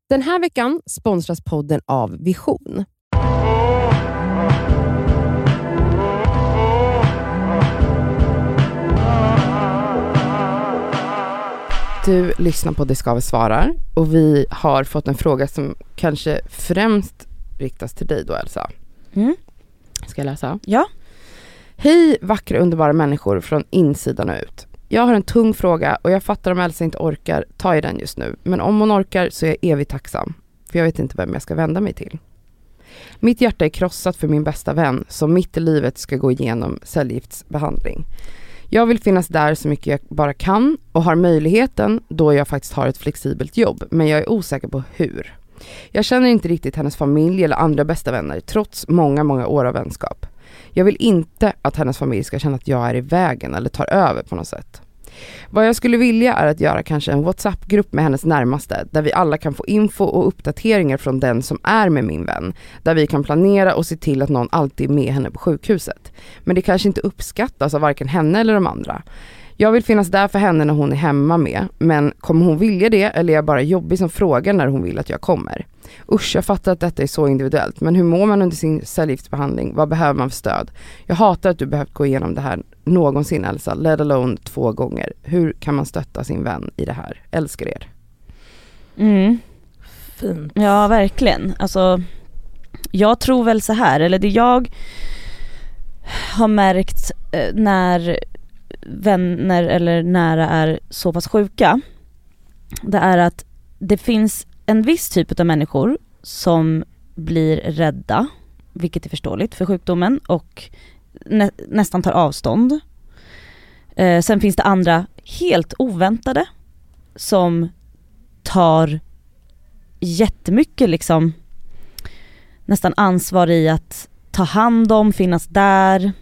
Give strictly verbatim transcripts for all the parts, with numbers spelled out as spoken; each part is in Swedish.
Den här veckan sponsras podden av Vision. Du lyssnar på Det ska vi svarar och vi har fått en fråga som kanske främst riktas till dig då, Elsa. Mm. Ska jag läsa? Ja. Hej vackra underbara människor från insidan och ut. Jag har en tung fråga och jag fattar om Elsa inte orkar ta i den just nu. Men om hon orkar så är jag evigt tacksam. För jag vet inte vem jag ska vända mig till. Mitt hjärta är krossat för min bästa vän som mitt i livet ska gå igenom cellgiftsbehandling. Jag vill finnas där så mycket jag bara kan och har möjligheten då jag faktiskt har ett flexibelt jobb. Men jag är osäker på hur. Jag känner inte riktigt hennes familj eller andra bästa vänner trots många, många år av vänskap. Jag vill inte att hennes familj ska känna att jag är i vägen eller tar över på något sätt. Vad jag skulle vilja är att göra kanske en WhatsApp-grupp med hennes närmaste där vi alla kan få info och uppdateringar från den som är med min vän. Där vi kan planera och se till att någon alltid är med henne på sjukhuset. Men det kanske inte uppskattas av varken henne eller de andra. Jag vill finnas där för henne när hon är hemma med, men kommer hon vilja det eller är jag bara jobbig som frågar när hon vill att jag kommer? Usch, jag fattar att detta är så individuellt, men hur mår man under sin cellgiftsbehandling? Vad behöver man för stöd? Jag hatar att du behövt gå igenom det här någonsin, Elsa, let alone två gånger. Hur kan man stötta sin vän i det här? Älskar er. Mm. Fint. Ja, verkligen. Alltså, jag tror väl så här, eller det jag har märkt eh, när vänner eller nära är så pass sjuka, det är att det finns en viss typ av människor som blir rädda, vilket är förståeligt för sjukdomen, och nä- nästan tar avstånd. Eh, sen finns det andra helt oväntade som tar jättemycket liksom nästan ansvar i att ta hand om, finnas där.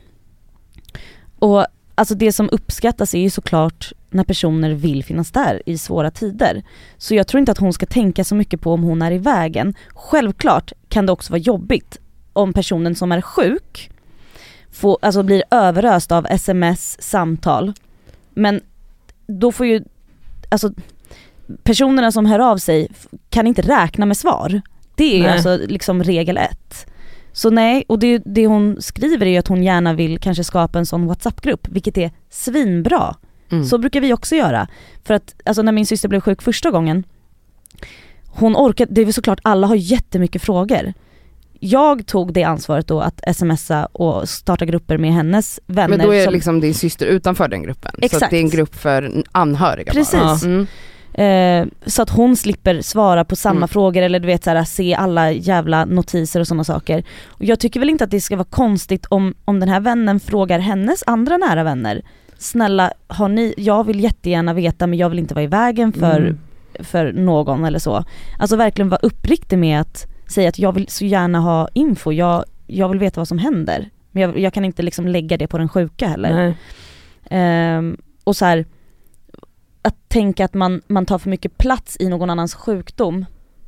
Och alltså det som uppskattas är ju såklart när personer vill finnas där i svåra tider. Så jag tror inte att hon ska tänka så mycket på om hon är i vägen. Självklart kan det också vara jobbigt om personen som är sjuk får, alltså blir överöst av sms, samtal. Men då får ju alltså personerna som hör av sig kan inte räkna med svar. Det är Nej. alltså liksom regel ett. Så nej, och det, det hon skriver är ju att hon gärna vill kanske skapa en sån WhatsApp-grupp, vilket är svinbra. Mm. Så brukar vi också göra. För att alltså, när min syster blev sjuk första gången, hon orkade, det är väl såklart alla har jättemycket frågor. Jag tog det ansvaret då att smsa och starta grupper med hennes vänner. Men då är det som... liksom din syster utanför den gruppen. Exakt. Så att det är en grupp för anhöriga. Precis. Bara. Mm. Eh, så att hon slipper svara på samma Mm. frågor eller du vet så här, se alla jävla notiser och sådana saker. Och jag tycker väl inte att det ska vara konstigt om, om den här vännen frågar hennes andra nära vänner. Snälla, har ni, jag vill jättegärna veta men jag vill inte vara i vägen för, mm. för någon eller så. Alltså verkligen vara uppriktig med att säga att jag vill så gärna ha info. Jag, jag vill veta vad som händer. Men jag, jag kan inte liksom lägga det på den sjuka heller. Eh, och så här, att tänka att man, man tar för mycket plats i någon annans sjukdom.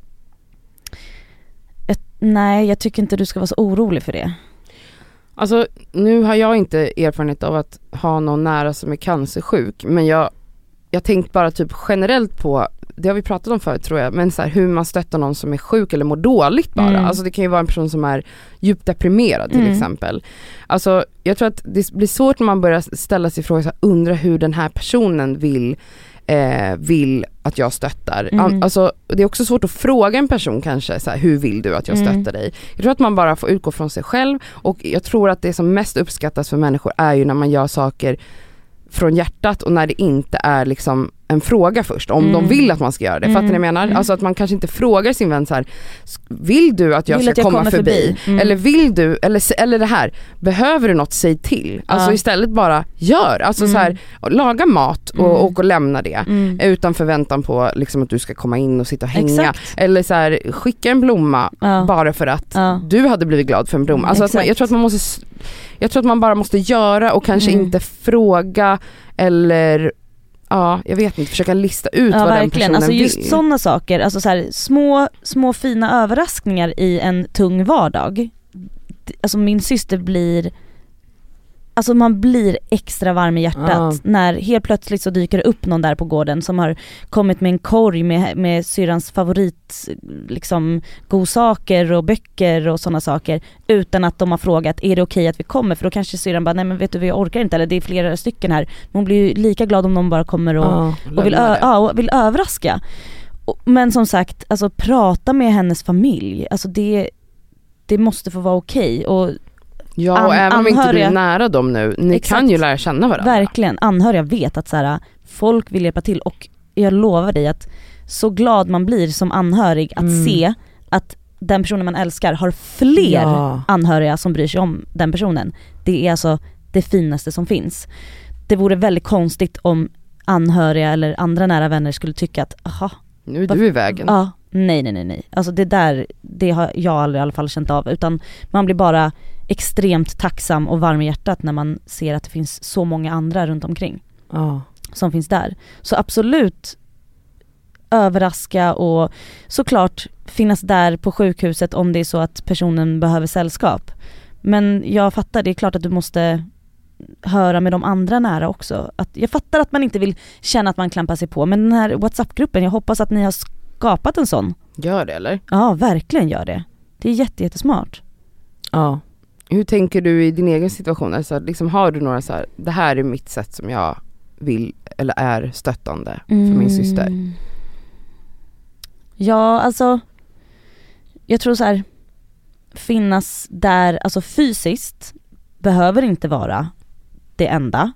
Ett, nej, jag tycker inte du ska vara så orolig för det. Alltså, nu har jag inte erfarenhet av att ha någon nära som är cancersjuk, men jag jag tänkt bara typ generellt på, det har vi pratat om förut tror jag, men så här, hur man stöttar någon som är sjuk eller mår dåligt bara. Mm. Alltså det kan ju vara en person som är djupt deprimerad till mm. exempel. Alltså jag tror att det blir svårt när man börjar ställa sig frågor så här, undra hur den här personen vill eh, vill att jag stöttar. Mm. Alltså det är också svårt att fråga en person kanske så här, hur vill du att jag stöttar mm. dig? Jag tror att man bara får utgå från sig själv, och jag tror att det som mest uppskattas för människor är ju när man gör saker från hjärtat och när det inte är liksom en fråga först, om mm. de vill att man ska göra det. Mm. Fattar ni vad jag menar? Mm. Alltså att man kanske inte frågar sin vän så här, vill du att jag vill ska att jag komma förbi? förbi? Mm. Eller vill du, eller, eller det här, behöver du något, säg till. Alltså ja. istället bara gör. Alltså mm. så här, laga mat och, mm. och, och lämna det. Mm. Utan förväntan på liksom att du ska komma in och sitta och hänga. Exakt. Eller så här, skicka en blomma ja. bara för att ja. du hade blivit glad för en blomma. Alltså att man, jag tror att man måste jag tror att man bara måste göra och kanske mm. inte fråga eller ja, jag vet inte, försöka lista ut ja, vad verkligen. den personen alltså vill. Just sådana saker, alltså så här, små, små fina överraskningar i en tung vardag. Alltså min syster blir alltså man blir extra varm i hjärtat Ja. när helt plötsligt så dyker det upp någon där på gården som har kommit med en korg med, med syrrans favorit liksom godsaker och böcker och sådana saker utan att de har frågat är det okej att vi kommer, för då kanske syrran bara nej men vet du vi orkar inte, eller det är flera stycken här. Men hon blir ju lika glad om de bara kommer och, Ja. och, vill, ö- ja, och vill överraska. Och, men som sagt, alltså prata med hennes familj, alltså det, det måste få vara okej och Ja, och An- även om inte du anhöriga- är nära dem nu, ni Exakt. kan ju lära känna varandra. verkligen, anhöriga vet att så här, folk vill hjälpa till och jag lovar dig att så glad man blir som anhörig att Mm. se att den personen man älskar har fler Ja. anhöriga som bryr sig om den personen. Det är alltså det finaste som finns. Det vore väldigt konstigt om anhöriga eller andra nära vänner skulle tycka att aha, Nu är du i vägen. ja, nej nej nej nej. Alltså det där, det har jag aldrig i alla fall känt av, utan man blir bara extremt tacksam och varm i hjärtat när man ser att det finns så många andra runt omkring Ja. som finns där. Så absolut överraska och såklart finnas där på sjukhuset om det är så att personen behöver sällskap. Men jag fattar, det är klart att du måste höra med de andra nära också. Att, jag fattar att man inte vill känna att man klampar sig på, men den här WhatsApp-gruppen, jag hoppas att ni har skapat en sån. Gör det eller? Ja, verkligen gör det. Det är jätte, jättesmart. Ja. Hur tänker du i din egen situation? Alltså, liksom, har du några så här, det här är mitt sätt som jag vill eller är stöttande för min syster? Ja, alltså jag tror så här, finnas där, alltså fysiskt behöver inte vara det enda.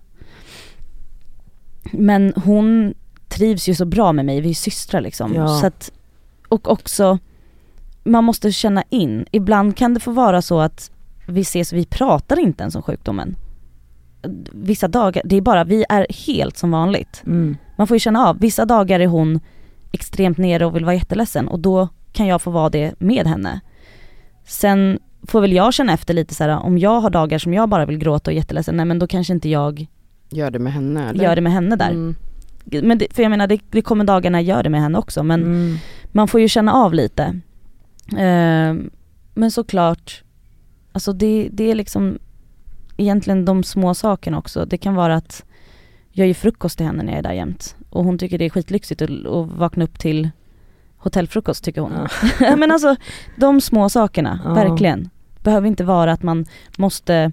Men hon trivs ju så bra med mig, vi är systrar liksom. Ja. Så att, och också man måste känna in, ibland kan det få vara så att vi ses och vi pratar inte ens om sjukdomen. Vissa dagar, det är bara, vi är helt som vanligt. Mm. Man får ju känna av, vissa dagar är hon extremt nere och vill vara jätteledsen och då kan jag få vara det med henne. Sen får väl jag känna efter lite så här, om jag har dagar som jag bara vill gråta och är jätteledsen, nej men då kanske inte jag Gör det med henne eller? gör det med henne där. Mm. Men det, för jag menar, det, det kommer dagar när jag gör det med henne också, men Mm. man får ju känna av lite. Eh, men såklart, alltså det, det är liksom egentligen de små sakerna också. Det kan vara att jag gör frukost till henne när jag är där jämt. Och hon tycker det är skitlyxigt att, att vakna upp till hotellfrukost, tycker hon. Ja. Men alltså, de små sakerna, Ja. verkligen. Behöver inte vara att man måste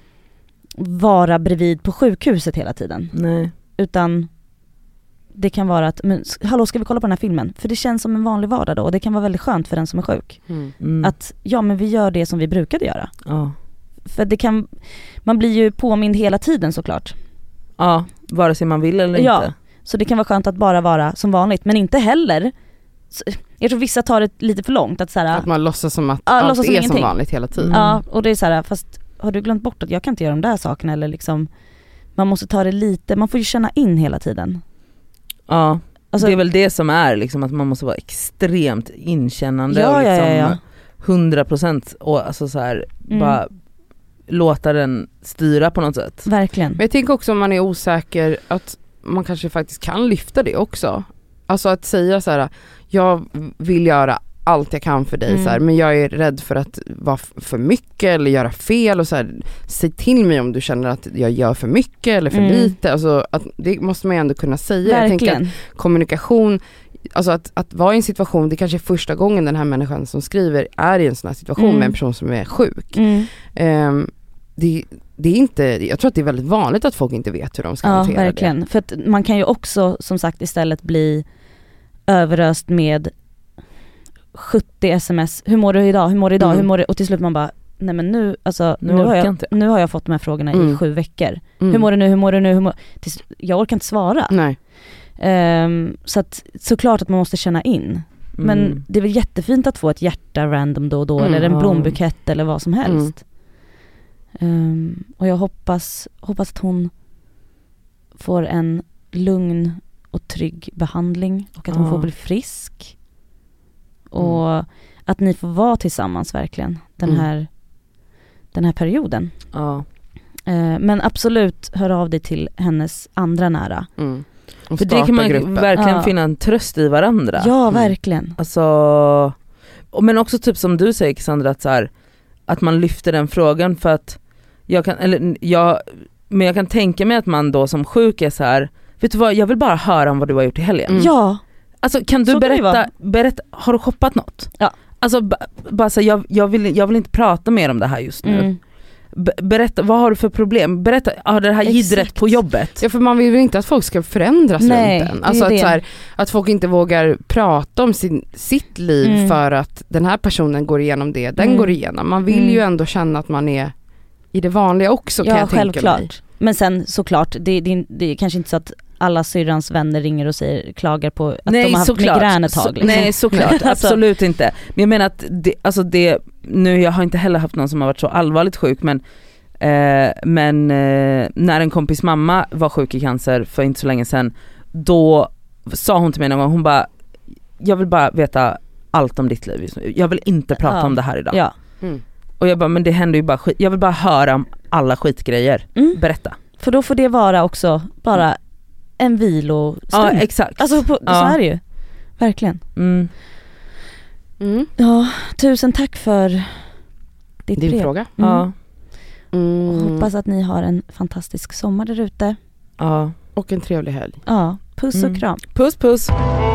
vara bredvid på sjukhuset hela tiden. Nej. Utan det kan vara att, men hallå, ska vi kolla på den här filmen? För det känns som en vanlig vardag då, och det kan vara väldigt skönt för den som är sjuk. Mm. Mm. Att ja, men vi gör det som vi brukade göra. Ja. För det kan, man blir ju påmind hela tiden såklart. Ja, vare sig man vill eller Ja. inte. Så det kan vara skönt att bara vara som vanligt, men inte heller, jag tror vissa tar det lite för långt att så här, Att man låtsas som att Ja, allt låtsas är som som ingenting. vanligt hela tiden. Mm. ja, och det är så här, fast har du glömt bort att jag kan inte göra de där sakerna, eller liksom, man måste ta det lite, man får ju känna in hela tiden. Ja, Alltså, det är väl det som är liksom, att man måste vara extremt inkännande Ja, och ja, liksom ja, ja. hundra procent och alltså så här, Mm. bara låta den styra på något sätt. verkligen. Men jag tänker också om man är osäker att man kanske faktiskt kan lyfta det också. Alltså att säga så här: jag vill göra allt jag kan för dig, Mm. så här, men jag är rädd för att vara f- för mycket eller göra fel, och så här, säg till mig om du känner att jag gör för mycket eller för Mm. lite. Alltså att det måste man ju ändå kunna säga. Jag tänker Verkligen. att kommunikation, alltså att, att vara i en situation, det kanske är första gången den här människan som skriver är i en sån här situation Mm. med en person som är sjuk. Mm. Ehm, det, det är inte, jag tror att det är väldigt vanligt att folk inte vet hur de ska Ja, hantera verkligen. det. För att man kan ju också, som sagt, istället bli överöst med sjuttio sms. Hur mår du idag? Hur mår du idag? Mm. Hur mår du? Och till slut man bara, nej men nu, alltså, Nu nu, har orkar jag, inte. nu har jag fått de här frågorna i Mm. sju veckor. Mm. Hur mår du nu? Hur mår du nu? Hur mår... Till slut, jag orkar inte svara. Nej. Ehm, så att såklart att man måste känna in. Men Mm. det är väl jättefint att få ett hjärta random då och då, Mm, eller en ja. blombukett eller vad som helst. Ehm, och jag hoppas, hoppas att hon får en lugn och trygg behandling och att hon Ja. får bli frisk. Och att ni får vara tillsammans verkligen den Mm. här, den här perioden. Ja. Ehm, men absolut, hör av dig till hennes andra nära. Mm. Och För det starta kan man gruppen. verkligen Ja. finna en tröst i varandra. Ja, Mm. verkligen. Alltså, och men också typ som du säger, Cassandra, att, så här, att man lyfter den frågan, för att Jag kan, eller, jag, men jag kan tänka mig att man då som sjuk är så här, vet du vad, jag vill bara höra om vad du har gjort i helgen. Mm. Ja. Alltså kan du Så kan det berätta, vara. berätta, har du shoppat något? Ja. Alltså b- bara så, jag, jag, vill, jag vill inte prata mer om det här just nu. Mm. B- berätta, vad har du för problem? Berätta, har det här Exakt. jiddret på jobbet? Ja, för man vill väl inte att folk ska förändras Nej, runt en. det är Alltså att, det. så här, att folk inte vågar prata om sin, sitt liv Mm. för att den här personen går igenom det, den Mm. går igenom. Man vill Mm. ju ändå känna att man är i det vanliga också, kan Ja, jag tänka mig. självklart. Men sen såklart, det, det, det är kanske inte så att alla syrrans vänner ringer och säger, klagar på att de har haft såklart. migrän ett tag. Så, Liksom. nej såklart, Alltså- absolut inte. Men jag menar att det, alltså det, nu jag har inte heller haft någon som har varit så allvarligt sjuk, men eh, men eh, när en kompis mamma var sjuk i cancer för inte så länge sedan, då sa hon till mig någon gång, hon bara, jag vill bara veta allt om ditt liv just nu. Jag vill inte prata Ja. om det här idag. Ja. Mm. Och jag bara, men det händer ju bara skit. Jag vill bara höra om alla skitgrejer. Mm. Berätta. För då får det vara också bara en vilostund. Ja, exakt. Alltså på, Ja. så är det ju. Verkligen. Mm. Mm. Ja, tusen tack för ditt Din brev. fråga. Mm. Ja. Mm. Hoppas att ni har en fantastisk sommar där ute. Ja. Och en trevlig helg. Ja, puss Mm. och kram. Puss puss.